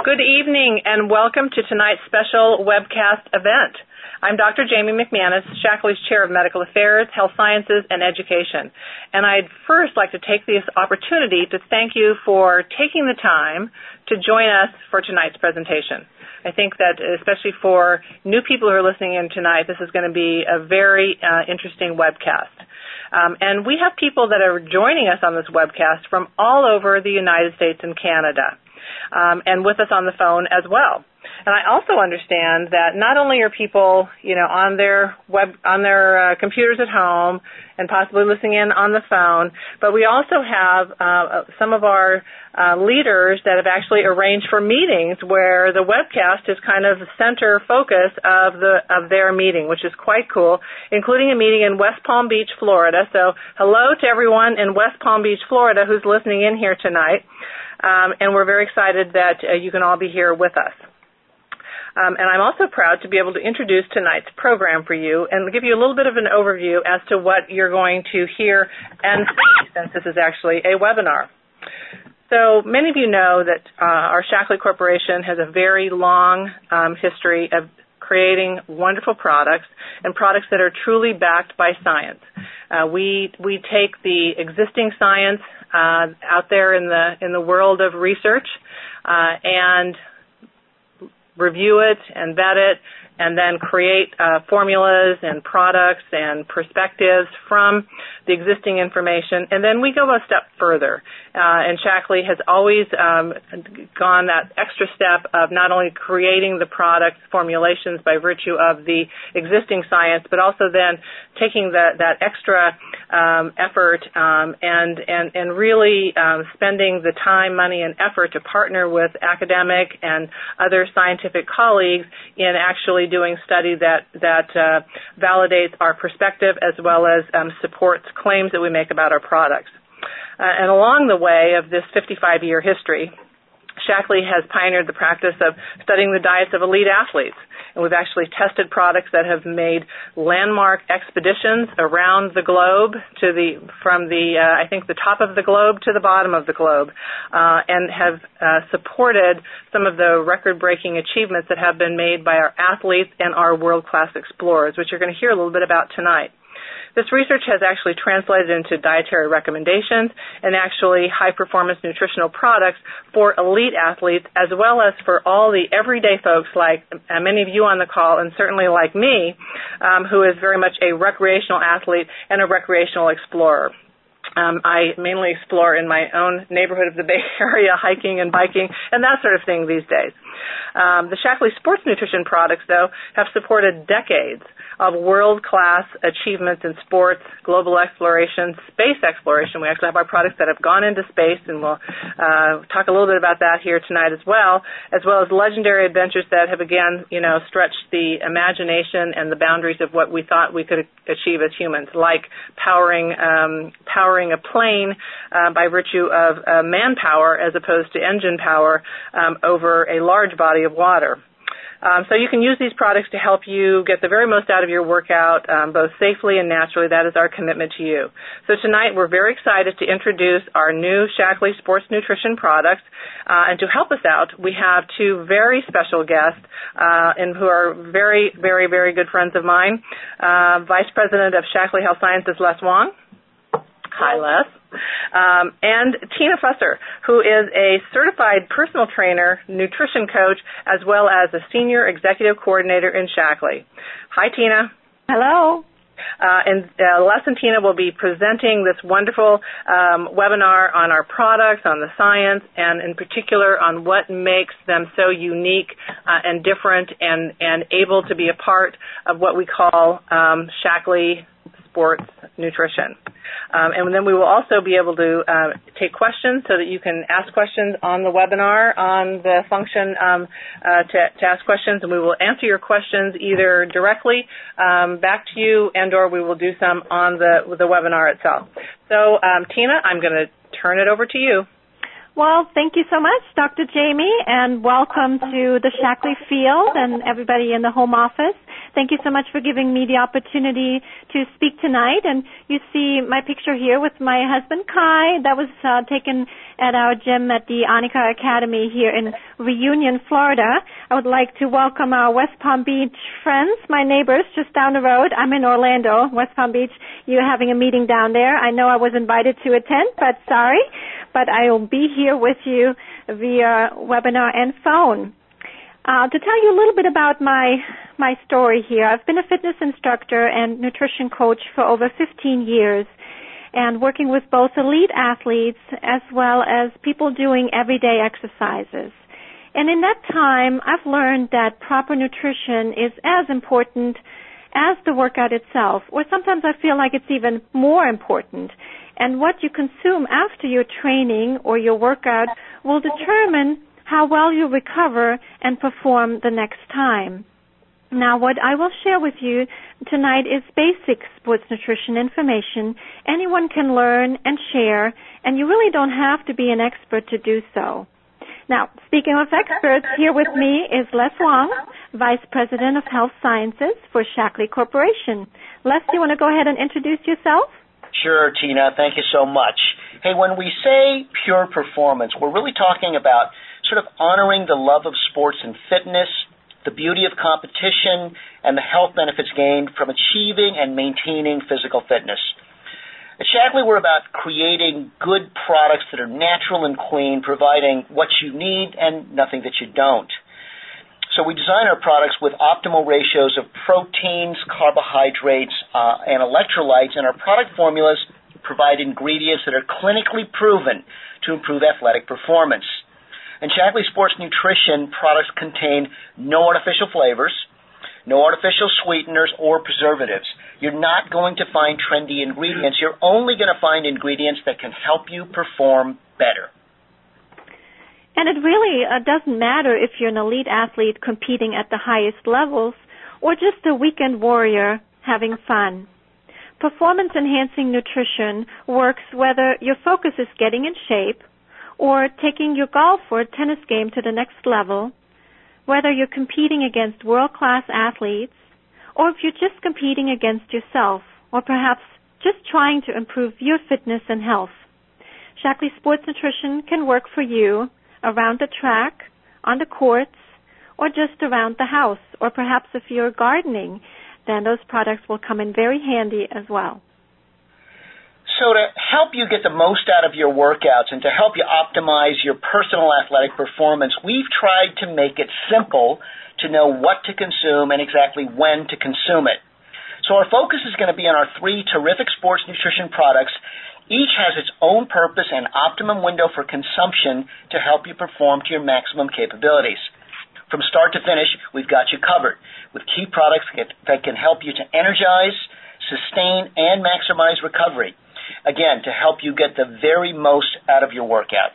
Good evening and welcome to tonight's special webcast event. I'm Dr. Jamie McManus, Shaklee's Chair of Medical Affairs, Health Sciences, and Education. And I'd first like to take this opportunity to thank you for taking the time to join us for tonight's presentation. I think that especially for new people who are listening in tonight, this is going to be a very interesting webcast. And we have people that are joining us on this webcast from all over the United States and Canada, and with us on the phone as well. And I also understand that not only are people, on their computers at home and possibly listening in on the phone, but we also have some of our leaders that have actually arranged for meetings where the webcast is kind of the center focus of their meeting, which is quite cool, including a meeting in West Palm Beach, Florida. So hello to everyone in West Palm Beach, Florida, who's listening in here tonight. And we're very excited that you can all be here with us. And I'm also proud to be able to introduce tonight's program for you and give you a little bit of an overview as to what you're going to hear and see, since this is actually a webinar. So many of you know that our Shaklee Corporation has a very long history of creating wonderful products and products that are truly backed by science. We take the existing science out there in the world of research and review it and vet it, and then create formulas and products and perspectives from the existing information. And then we go a step further. And Shaklee has always gone that extra step of not only creating the product formulations by virtue of the existing science, but also then taking that extra effort and really spending the time, money, and effort to partner with academic and other scientific colleagues in actually doing study that validates our perspective as well as supports claims that we make about our products. And along the way of this 55-year history, Shaklee has pioneered the practice of studying the diets of elite athletes. And we've actually tested products that have made landmark expeditions around the globe from the top of the globe to the bottom of the globe, and have supported some of the record-breaking achievements that have been made by our athletes and our world-class explorers, which you're going to hear a little bit about tonight. This research has actually translated into dietary recommendations and actually high-performance nutritional products for elite athletes, as well as for all the everyday folks like many of you on the call, and certainly like me, who is very much a recreational athlete and a recreational explorer. I mainly explore in my own neighborhood of the Bay Area, hiking and biking and that sort of thing these days. The Shaklee sports nutrition products, though, have supported decades of world-class achievements in sports, global exploration, space exploration. We actually have our products that have gone into space, and we'll talk a little bit about that here tonight as well as legendary adventures that have, again, stretched the imagination and the boundaries of what we thought we could achieve as humans, like powering a plane by virtue of manpower as opposed to engine power over a large body of water. So you can use these products to help you get the very most out of your workout, both safely and naturally. That is our commitment to you. So tonight we're very excited to introduce our new Shaklee Sports Nutrition products. And to help us out, we have two very special guests and who are very, very, very good friends of mine. Vice President of Shaklee Health Sciences, Les Wong. Hi, Les. And Tina Fusser, who is a certified personal trainer, nutrition coach, as well as a senior executive coordinator in Shaklee. Hi, Tina. Hello. And Les and Tina will be presenting this wonderful webinar on our products, on the science, and in particular on what makes them so unique and different and able to be a part of what we call Shaklee Sports Nutrition. And then we will also be able to take questions so that you can ask questions on the webinar on the function to ask questions, and we will answer your questions either directly back to you and or we will do some on the webinar itself. So, Tina, I'm going to turn it over to you. Well, thank you so much, Dr. Jamie, and welcome to the Shaklee field and everybody in the home office. Thank you so much for giving me the opportunity to speak tonight. And you see my picture here with my husband, Kai. That was taken at our gym at the Annika Academy here in Reunion, Florida. I would like to welcome our West Palm Beach friends, my neighbors just down the road. I'm in Orlando, West Palm Beach. You're having a meeting down there. I know I was invited to attend, but sorry. But I will be here with you via webinar and phone. To tell you a little bit about my story here, I've been a fitness instructor and nutrition coach for over 15 years and working with both elite athletes as well as people doing everyday exercises. And in that time, I've learned that proper nutrition is as important as the workout itself, or sometimes I feel like it's even more important. And what you consume after your training or your workout will determine how well you recover and perform the next time. Now, what I will share with you tonight is basic sports nutrition information anyone can learn and share, and you really don't have to be an expert to do so. Now, speaking of experts, here with me is Les Wong, Vice President of Health Sciences for Shaklee Corporation. Les, do you want to go ahead and introduce yourself? Sure, Tina. Thank you so much. Hey, when we say pure performance, we're really talking about sort of honoring the love of sports and fitness, the beauty of competition, and the health benefits gained from achieving and maintaining physical fitness. At Shaklee, we're about creating good products that are natural and clean, providing what you need and nothing that you don't. So we design our products with optimal ratios of proteins, carbohydrates, and electrolytes, and our product formulas provide ingredients that are clinically proven to improve athletic performance. And Shaklee Sports Nutrition products contain no artificial flavors, no artificial sweeteners or preservatives. You're not going to find trendy ingredients. You're only going to find ingredients that can help you perform better. And it really doesn't matter if you're an elite athlete competing at the highest levels or just a weekend warrior having fun. Performance-enhancing nutrition works whether your focus is getting in shape or taking your golf or tennis game to the next level, whether you're competing against world-class athletes, or if you're just competing against yourself, or perhaps just trying to improve your fitness and health. Shaklee Sports Nutrition can work for you around the track, on the courts, or just around the house, or perhaps if you're gardening, then those products will come in very handy as well. So to help you get the most out of your workouts and to help you optimize your personal athletic performance, we've tried to make it simple to know what to consume and exactly when to consume it. So our focus is going to be on our 3 terrific sports nutrition products. Each has its own purpose and optimum window for consumption to help you perform to your maximum capabilities. From start to finish, we've got you covered with key products that can help you to energize, sustain, and maximize recovery. Again, to help you get the very most out of your workouts.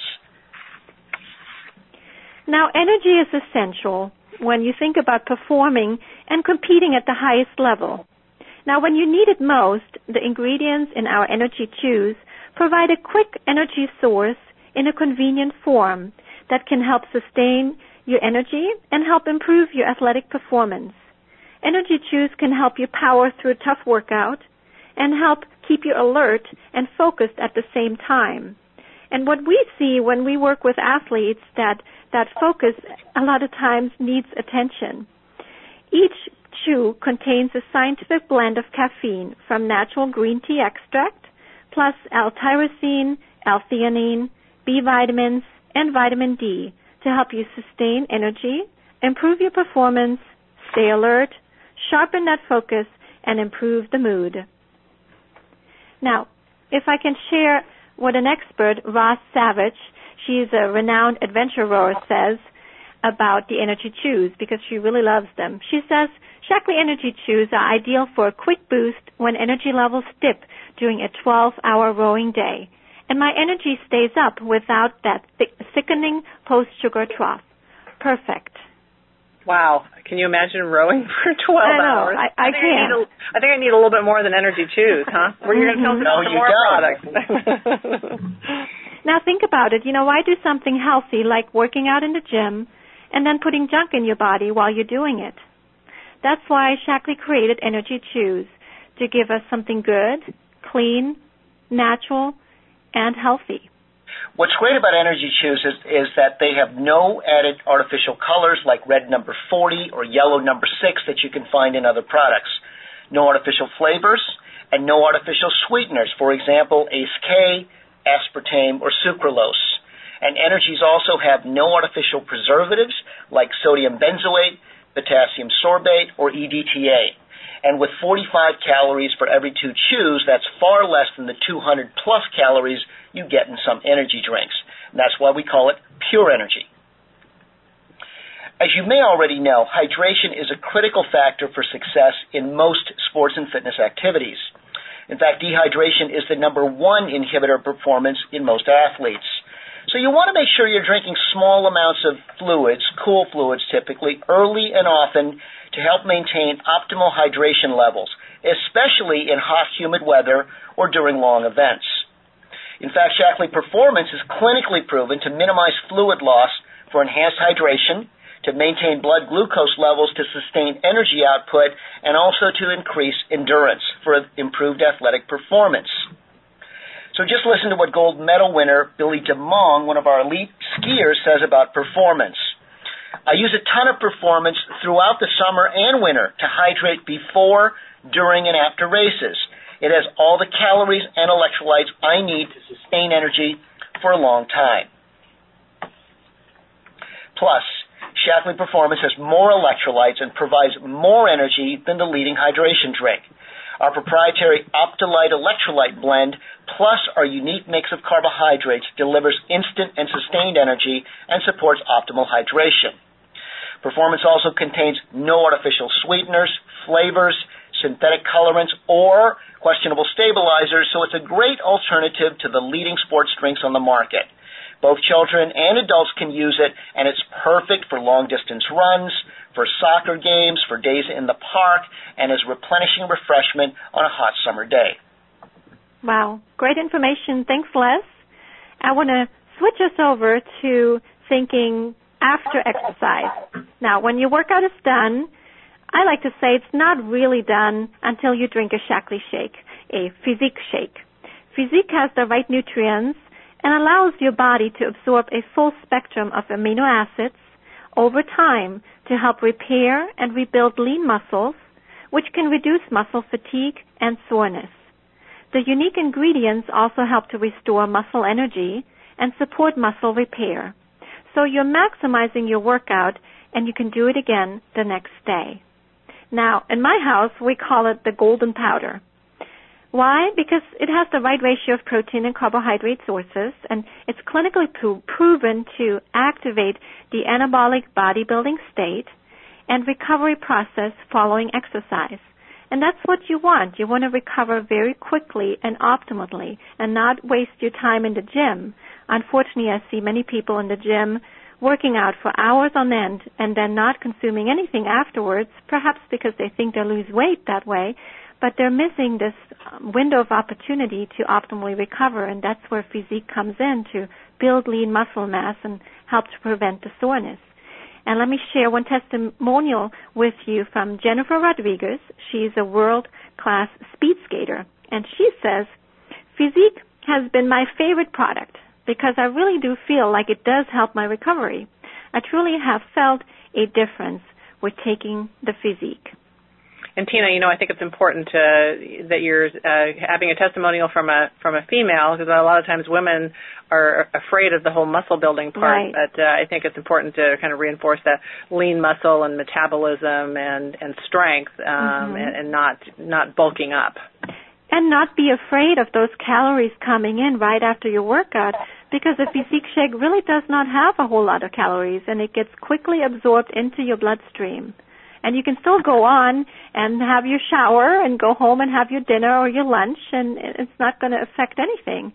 Now, energy is essential when you think about performing and competing at the highest level. Now, when you need it most, the ingredients in our Energy Chews provide a quick energy source in a convenient form that can help sustain your energy and help improve your athletic performance. Energy Chews can help you power through a tough workout and help keep you alert and focused at the same time. And what we see when we work with athletes, that focus a lot of times needs attention. Each chew contains a scientific blend of caffeine from natural green tea extract, plus L-tyrosine, L-theanine, B vitamins, and vitamin D to help you sustain energy, improve your performance, stay alert, sharpen that focus, and improve the mood. Now, if I can share what an expert, Ross Savage, she's a renowned adventure rower, says about the Energy Chews, because she really loves them. She says, Shaklee Energy Chews are ideal for a quick boost when energy levels dip during a 12-hour rowing day. And my energy stays up without that sickening post-sugar trough. Perfect. Wow. Can you imagine rowing for 12 hours? I can't. I think I need a little bit more than Energy Chews, huh? Were you going to tell us about some more products? Now think about it. Why do something healthy like working out in the gym and then putting junk in your body while you're doing it? That's why Shaklee created Energy Chews, to give us something good, clean, natural, and healthy. What's great about Energy Chews is that they have no added artificial colors like red number 40 or yellow number 6 that you can find in other products. No artificial flavors and no artificial sweeteners, for example, ACE-K, aspartame, or sucralose. And Energies also have no artificial preservatives like sodium benzoate, potassium sorbate, or EDTA. And with 45 calories for every 2 chews, that's far less than the 200-plus calories you get in some energy drinks. And that's why we call it Pure Energy. As you may already know, hydration is a critical factor for success in most sports and fitness activities. In fact, dehydration is the number 1 inhibitor of performance in most athletes. So you want to make sure you're drinking small amounts of fluids, cool fluids typically, early and often to help maintain optimal hydration levels, especially in hot, humid weather or during long events. In fact, Shaklee Performance is clinically proven to minimize fluid loss for enhanced hydration, to maintain blood glucose levels to sustain energy output, and also to increase endurance for improved athletic performance. So just listen to what gold medal winner Billy DeMong, one of our elite skiers, says about performance. I use a ton of Performance throughout the summer and winter to hydrate before, during, and after races. It has all the calories and electrolytes I need to sustain energy for a long time. Plus, Shaklee Performance has more electrolytes and provides more energy than the leading hydration drink. Our proprietary Optilite electrolyte blend plus our unique mix of carbohydrates delivers instant and sustained energy and supports optimal hydration. Performance also contains no artificial sweeteners, flavors, synthetic colorants, or questionable stabilizers, so it's a great alternative to the leading sports drinks on the market. Both children and adults can use it, and it's perfect for long-distance runs, for soccer games, for days in the park, and as replenishing refreshment on a hot summer day. Wow, great information. Thanks, Les. I want to switch us over to thinking after exercise. Now, when your workout is done, I like to say it's not really done until you drink a Shaklee shake, a Physique shake. Physique has the right nutrients and allows your body to absorb a full spectrum of amino acids over time to help repair and rebuild lean muscles, which can reduce muscle fatigue and soreness. The unique ingredients also help to restore muscle energy and support muscle repair. So you're maximizing your workout, and you can do it again the next day. Now, in my house, we call it the golden powder. Why? Because it has the right ratio of protein and carbohydrate sources, and it's clinically proven to activate the anabolic bodybuilding state and recovery process following exercise. And that's what you want. You want to recover very quickly and optimally and not waste your time in the gym. Unfortunately, I see many people in the gym working out for hours on end and then not consuming anything afterwards, perhaps because they think they'll lose weight that way, but they're missing this window of opportunity to optimally recover, and that's where Physique comes in to build lean muscle mass and help to prevent the soreness. And let me share one testimonial with you from Jennifer Rodriguez. She's a world-class speed skater, and she says, Physique has been my favorite product because I really do feel like it does help my recovery. I truly have felt a difference with taking the Physique. And Tina, I think it's important that you're having a testimonial from a female, because a lot of times women are afraid of the whole muscle building part. Right. But I think it's important to kind of reinforce that lean muscle and metabolism and strength, and not bulking up. And not be afraid of those calories coming in right after your workout, because the Physique shake really does not have a whole lot of calories, and it gets quickly absorbed into your bloodstream. And you can still go on and have your shower and go home and have your dinner or your lunch, and it's not going to affect anything.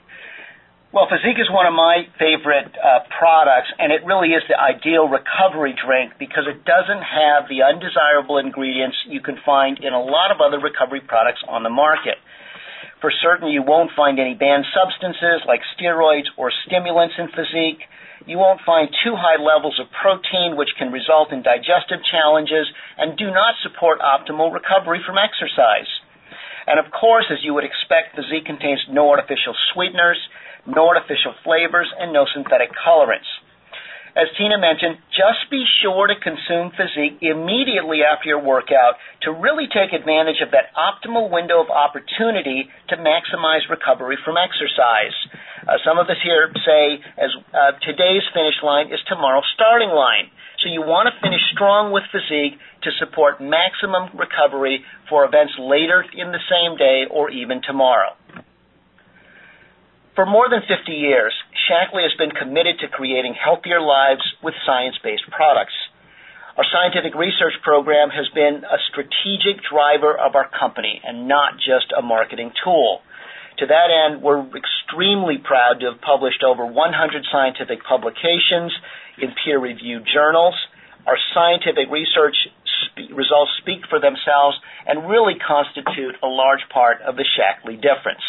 Well, Physique is one of my favorite products, and it really is the ideal recovery drink because it doesn't have the undesirable ingredients you can find in a lot of other recovery products on the market. For certain, you won't find any banned substances like steroids or stimulants in Physique. You won't find too high levels of protein, which can result in digestive challenges and do not support optimal recovery from exercise. And of course, as you would expect, Physique contains no artificial sweeteners, no artificial flavors, and no synthetic colorants. As Tina mentioned, just be sure to consume Physique immediately after your workout to really take advantage of that optimal window of opportunity to maximize recovery from exercise. Some of us here say today's finish line is tomorrow's starting line. So you want to finish strong with Physique to support maximum recovery for events later in the same day or even tomorrow. For more than 50 years, Shaklee has been committed to creating healthier lives with science-based products. Our scientific research program has been a strategic driver of our company and not just a marketing tool. To that end, we're extremely proud to have published over 100 scientific publications in peer-reviewed journals. Our scientific research results speak for themselves and really constitute a large part of the Shaklee difference.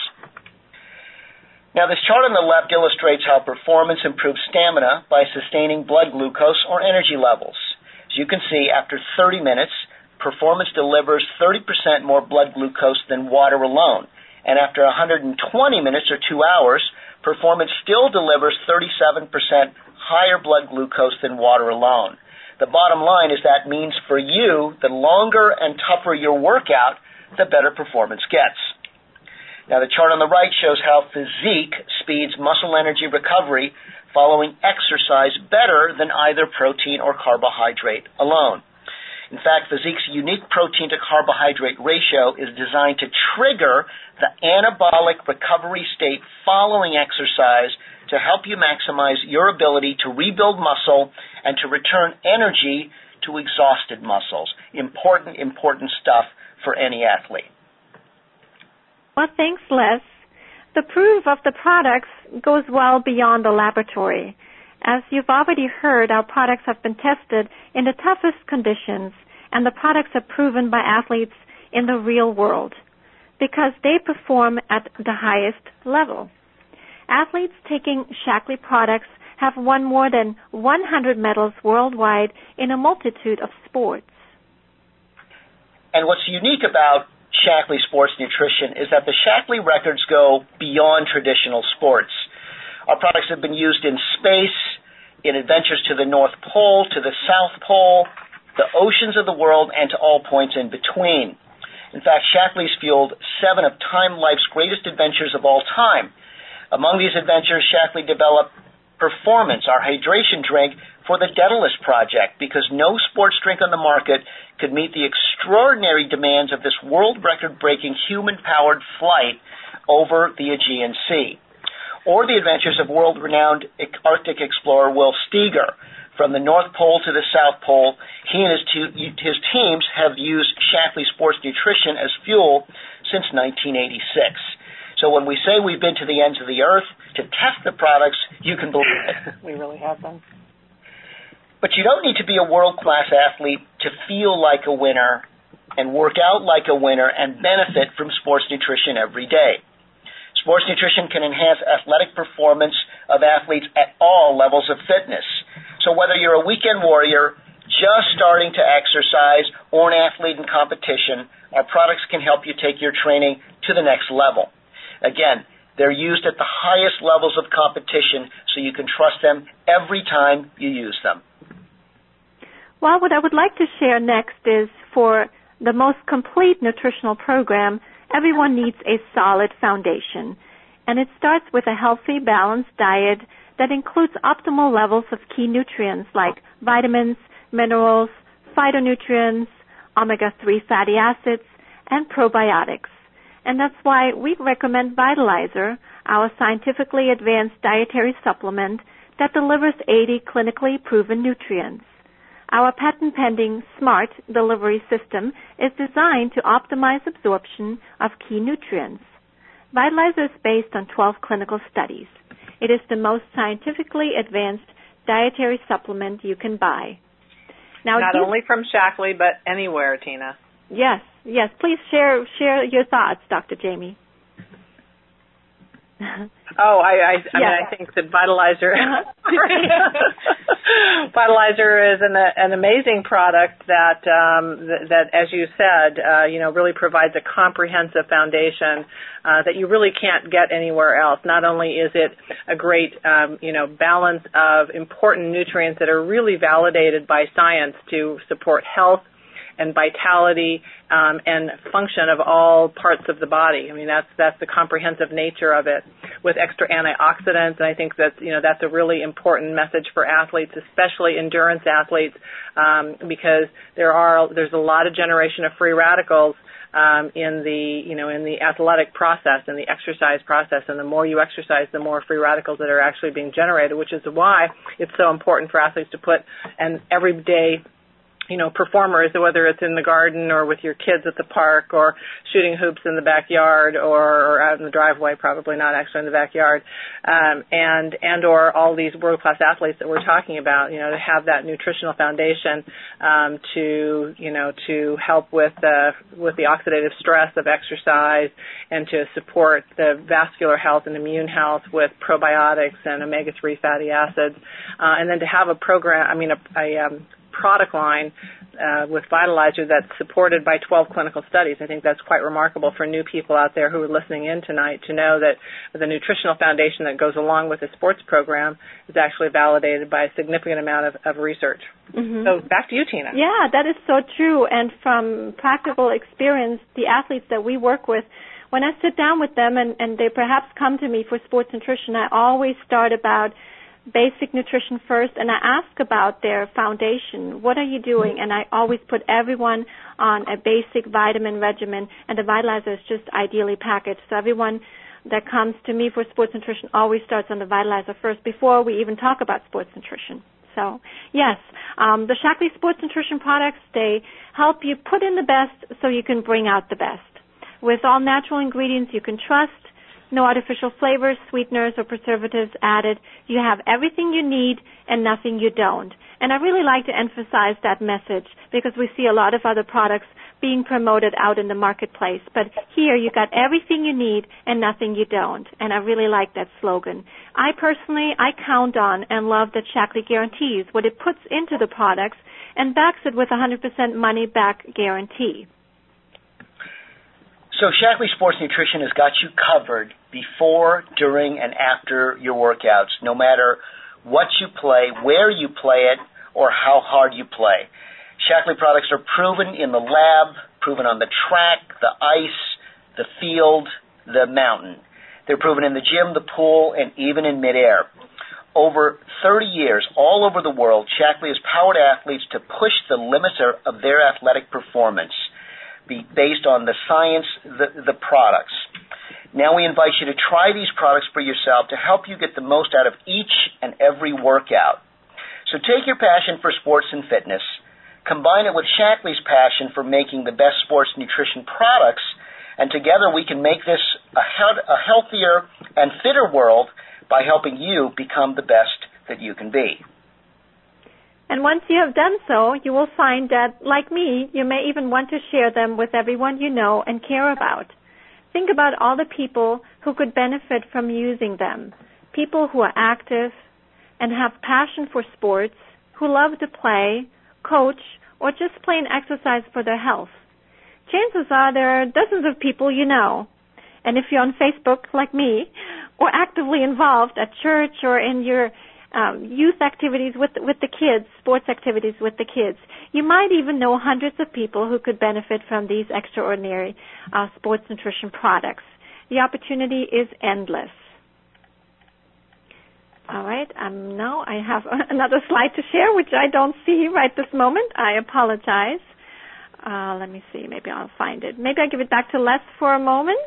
Now, this chart on the left illustrates how performance improves stamina by sustaining blood glucose or energy levels. As you can see, after 30 minutes, performance delivers 30% more blood glucose than water alone. And after 120 minutes or 2 hours, performance still delivers 37% higher blood glucose than water alone. The bottom line is that means for you, the longer and tougher your workout, the better performance gets. Now, the chart on the right shows how Physique speeds muscle energy recovery following exercise better than either protein or carbohydrate alone. In fact, Physique's unique protein to carbohydrate ratio is designed to trigger the anabolic recovery state following exercise to help you maximize your ability to rebuild muscle and to return energy to exhausted muscles. Important stuff for any athlete. Well, thanks, Les. The proof of the products goes well beyond the laboratory. As you've already heard, our products have been tested in the toughest conditions, and the products are proven by athletes in the real world because they perform at the highest level. Athletes taking Shaklee products have won more than 100 medals worldwide in a multitude of sports. And what's unique about Shaklee Sports Nutrition is that the Shaklee records go beyond traditional sports. Our products have been used in space, in adventures to the North Pole, to the South Pole, the oceans of the world, and to all points in between. In fact, Shaklee's fueled 7 of Time Life's greatest adventures of all time. Among these adventures, Shaklee developed Performance, our hydration drink, for the Daedalus Project because no sports drink on the market could meet the extraordinary demands of this world record-breaking human-powered flight over the Aegean Sea. Or the adventures of world-renowned Arctic explorer Will Steger. From the North Pole to the South Pole, he and his teams have used Shaklee Sports Nutrition as fuel since 1986. So when we say we've been to the ends of the earth to test the products, you can believe it. We really have them. But you don't need to be a world-class athlete to feel like a winner and work out like a winner and benefit from sports nutrition every day. Sports nutrition can enhance athletic performance of athletes at all levels of fitness. So whether you're a weekend warrior, just starting to exercise, or an athlete in competition, our products can help you take your training to the next level. Again, they're used at the highest levels of competition, so you can trust them every time you use them. Well, what I would like to share next is for the most complete nutritional program, everyone needs a solid foundation. And it starts with a healthy, balanced diet that includes optimal levels of key nutrients like vitamins, minerals, phytonutrients, omega-3 fatty acids, and probiotics. And that's why we recommend Vitalizer, our scientifically advanced dietary supplement that delivers 80 clinically proven nutrients. Our patent-pending SMART delivery system is designed to optimize absorption of key nutrients. Vitalizer is based on 12 clinical studies. It is the most scientifically advanced dietary supplement you can buy. Now, not only from Shaklee, but anywhere, Tina. Yes. Please share your thoughts, Dr. Jamie. Oh, I mean, I think that Vitalizer, Vitalizer is an amazing product that, as you said, really provides a comprehensive foundation that you really can't get anywhere else. Not only is it a great, balance of important nutrients that are really validated by science to support health and vitality and function of all parts of the body. I mean, that's the comprehensive nature of it, with extra antioxidants. And I think that's a really important message for athletes, especially endurance athletes, because there's a lot of generation of free radicals in the athletic process, in the exercise process. And the more you exercise, the more free radicals that are actually being generated, which is why it's so important for athletes to put an everyday performers, whether it's in the garden or with your kids at the park or shooting hoops in the backyard or out in the driveway, probably not actually in the backyard, and or all these world-class athletes that we're talking about, to have that nutritional foundation to help with the oxidative stress of exercise and to support the vascular health and immune health with probiotics and omega-3 fatty acids, and then to have a product line with Vitalizer that's supported by 12 clinical studies. I think that's quite remarkable for new people out there who are listening in tonight to know that the nutritional foundation that goes along with the sports program is actually validated by a significant amount of research. Mm-hmm. So back to you, Tina. Yeah, that is so true. And from practical experience, the athletes that we work with, when I sit down with them and they perhaps come to me for sports nutrition, I always start about basic nutrition first, and I ask about their foundation. What are you doing? And I always put everyone on a basic vitamin regimen, and the Vitalizer is just ideally packaged. So everyone that comes to me for sports nutrition always starts on the Vitalizer first before we even talk about sports nutrition. So, yes, the Shaklee Sports Nutrition products, they help you put in the best so you can bring out the best. With all natural ingredients you can trust, no artificial flavors, sweeteners, or preservatives added. You have everything you need and nothing you don't. And I really like to emphasize that message because we see a lot of other products being promoted out in the marketplace. But here you got everything you need and nothing you don't. And I really like that slogan. I count on and love that Shaklee guarantees what it puts into the products and backs it with 100% money-back guarantee. So Shaklee Sports Nutrition has got you covered before, during, and after your workouts, no matter what you play, where you play it, or how hard you play. Shaklee products are proven in the lab, proven on the track, the ice, the field, the mountain. They're proven in the gym, the pool, and even in midair. Over 30 years, all over the world, Shaklee has powered athletes to push the limits of their athletic performance, based on the science, the products. Now we invite you to try these products for yourself to help you get the most out of each and every workout. So take your passion for sports and fitness, combine it with Shaklee's passion for making the best sports nutrition products, and together we can make this a healthier and fitter world by helping you become the best that you can be. And once you have done so, you will find that, like me, you may even want to share them with everyone you know and care about. Think about all the people who could benefit from using them. People who are active and have passion for sports, who love to play, coach, or just plain exercise for their health. Chances are there are dozens of people you know. And if you're on Facebook, like me, or actively involved at church or in your youth activities with the kids, sports activities with the kids, you might even know hundreds of people who could benefit from these extraordinary sports nutrition products. The opportunity is endless. All right, now I have another slide to share, which I don't see right this moment. I apologize. Let me see. Maybe I'll find it. Maybe I'll give it back to Les for a moment.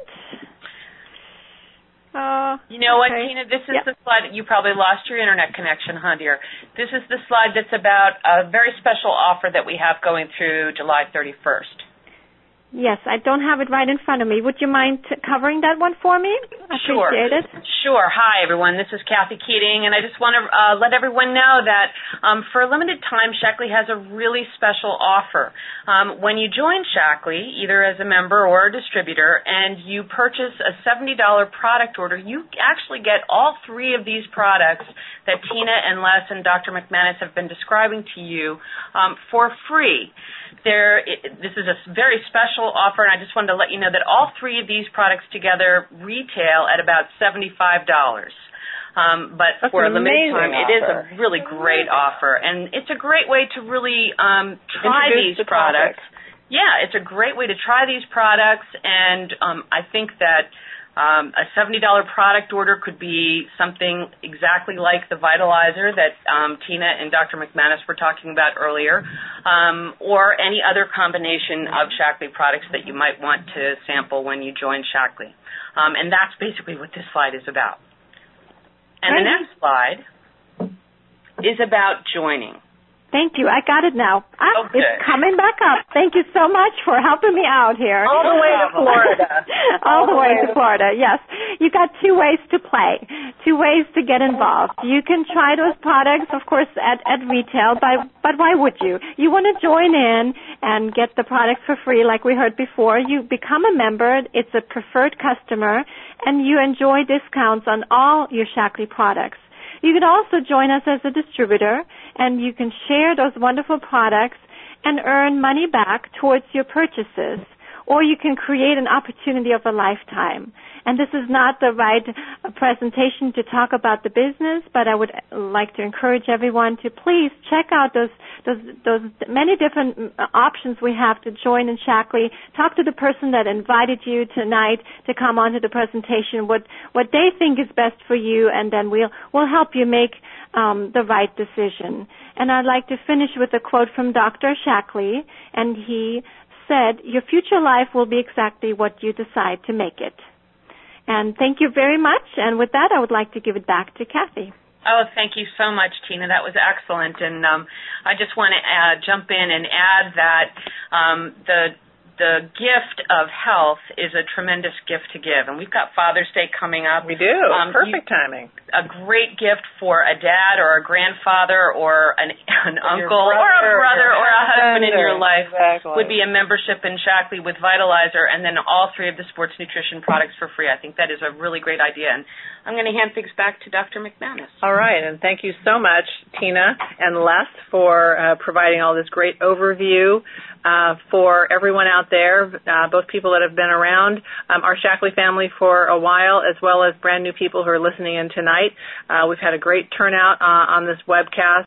You know what, Tina? This is the slide. You probably lost your internet connection, huh, dear? This is the slide that's about a very special offer that we have going through July 31st. Yes, I don't have it right in front of me. Would you mind covering that one for me? I appreciate it. Sure. Hi, everyone. This is Kathy Keating, and I just want to let everyone know that for a limited time, Shaklee has a really special offer. When you join Shaklee, either as a member or a distributor, and you purchase a $70 product order, you actually get all three of these products that Tina and Les and Dr. McManus have been describing to you for free. This is a very special offer, and I just wanted to let you know that all three of these products together retail at about $75. But That's for a limited offer. time, it is a really great offer, and it's a great way to really try these products. Yeah, it's a great way to try these products, and I think that a $70 product order could be something exactly like the Vitalizer that Tina and Dr. McManus were talking about earlier, or any other combination of Shaklee products that you might want to sample when you join Shaklee. And that's basically what this slide is about. And the next slide is about joining. Thank you. I got it now. Okay. It's coming back up. Thank you so much for helping me out here. All the way to Florida. All the way to Florida, yes. You got two ways to play, two ways to get involved. You can try those products, of course, at retail, but why would you? You want to join in and get the products for free like we heard before. You become a member. It's a preferred customer, and you enjoy discounts on all your Shaklee products. You can also join us as a distributor, and you can share those wonderful products and earn money back towards your purchases. Or you can create an opportunity of a lifetime. And this is not the right presentation to talk about the business, but I would like to encourage everyone to please check out those many different options we have to join in Shaklee. Talk to the person that invited you tonight to come onto the presentation, what they think is best for you, and then we'll help you make the right decision. And I'd like to finish with a quote from Dr. Shaklee, and he said, "Your future life will be exactly what you decide to make it." And thank you very much. And with that, I would like to give it back to Kathy. Oh, thank you so much, Tina. That was excellent. And I just want to jump in and add that the gift of health is a tremendous gift to give. And we've got Father's Day coming up. We do. Perfect timing. A great gift for a dad or a grandfather or an uncle or a brother or a husband in your life would be a membership in Shaklee with Vitalizer and then all three of the sports nutrition products for free. I think that is a really great idea. And I'm going to hand things back to Dr. McManus. All right, and thank you so much, Tina and Les, for providing all this great overview for everyone out there, both people that have been around our Shaklee family for a while, as well as brand new people who are listening in tonight. We've had a great turnout on this webcast.